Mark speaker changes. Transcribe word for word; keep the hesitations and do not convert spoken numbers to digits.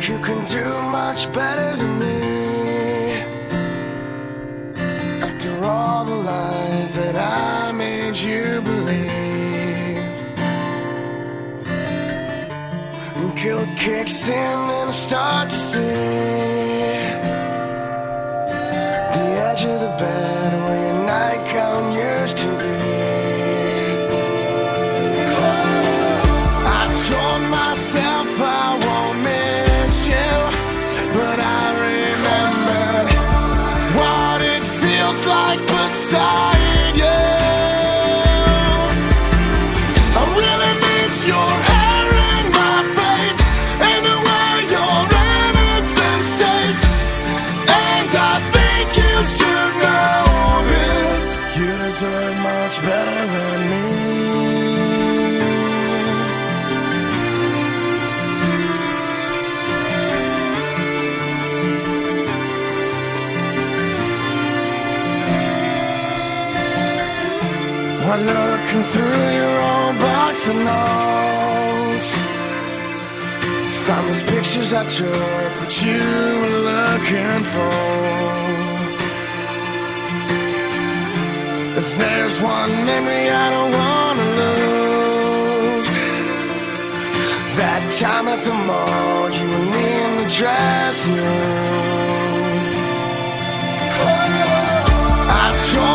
Speaker 1: you can do much better than me. After all the lies that I made you believe, and guilt kicks in and I start to see the edge of the bed where your nightgown used to be. I told myself I won't miss you, but I remembered what it feels like beside you. I really miss your hair in my face and the way your innocence tastes. And I think you should know this. You deserve much better than me. While looking through your old box of notes, found these pictures I took that you were looking for. If there's one memory I don't wanna lose, that time at the mall, you and me in the dressing room. I told